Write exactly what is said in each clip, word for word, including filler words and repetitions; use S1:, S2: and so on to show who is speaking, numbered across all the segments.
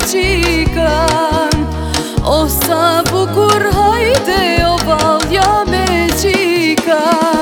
S1: qika. O sa bukur hajde o valja me qika.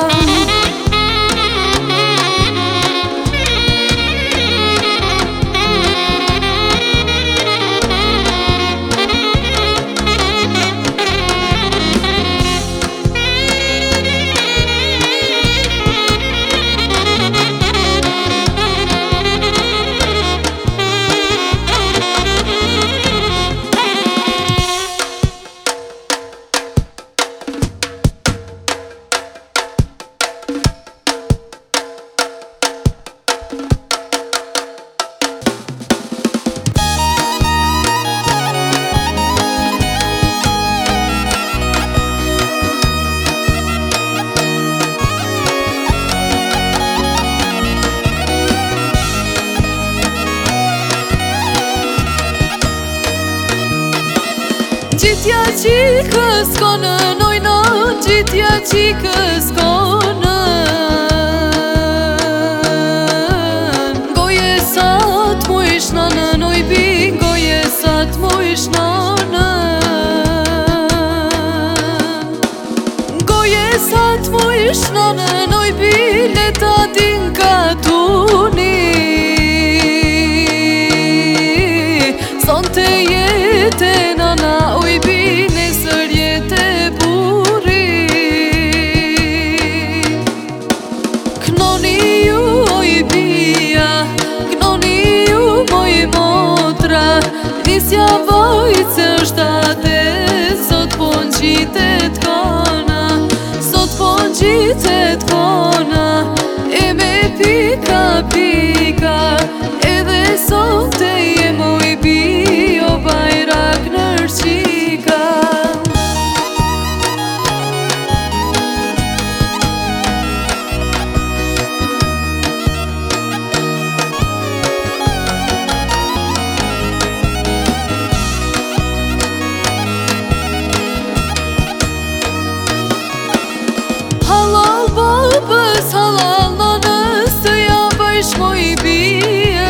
S1: Gjitja qikës konë nojna, gjitja qikës konë. Goje sa t'mu ishna në nojbi, goje sa t'mu ishna në. Goje sa t'mu ishna në nojbi, leta din ka tuni. Sonte jete nana ujbi, nesër jete buri. Knoni ju ojbia, knoni ju moj motra. Nisja vojtë është ate, sot po n'qitet kona. Sot po n'qitet kona, e me pika pika. Edhe sot e jem ojbi, o bajrak nërqika. Halal babës, halal nanës, të ja bëjsh moj bie.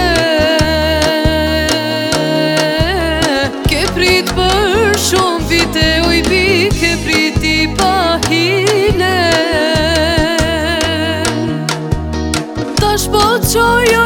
S1: Ke prit për shumë vite ujbi, ke priti pa hile. Tash po t'qojo